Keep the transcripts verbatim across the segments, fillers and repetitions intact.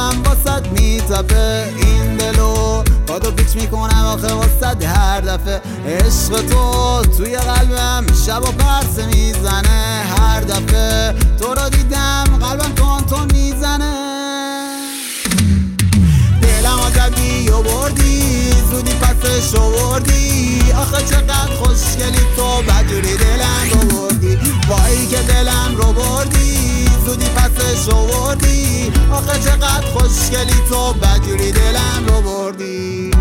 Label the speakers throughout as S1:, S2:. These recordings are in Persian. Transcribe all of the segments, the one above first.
S1: قلبم واسد میتپه، این دلو پادو پیچ میکنم آخه واسد هر دفعه. عشق تو توی قلبم شب و پرسه میزنه، هر دفعه تو رو دیدم قلبم تون تون میزنه. دلم آزدی و بردی، زودی پسش آوردی، آخه چقدر خوشگلی تو بدجوری دلم رو بردی. وای که دلم رو بردی، زودی پسش آوردی، آخه چقدر خوشگلی تو بدجوری دلم رو بردی.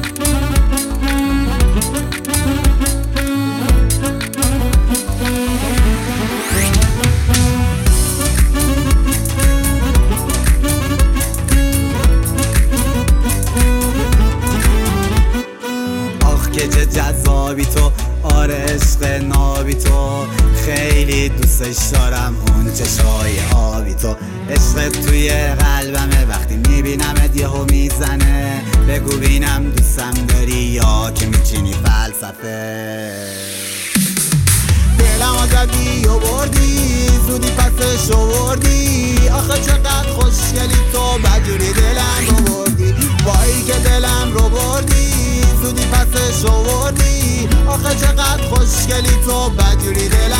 S1: که چه جذابی تو، آره عشق نابی تو، خیلی دوستش دارم اون چشای آبی تو. عشق توی قلبمه وقتی میبینمت یهو میزنه، بگو بینم دوستم داری یا که میچینی فلسفه. دلم آزدی و بردی، زودی پسش آوردی، آخه چقدر خوشگلی تو بدجوری دلم رو بردی. وای که دلم رو بردی، زودی پسش آوردی، آخه چقدر خوشگلی تو بدجوری دلم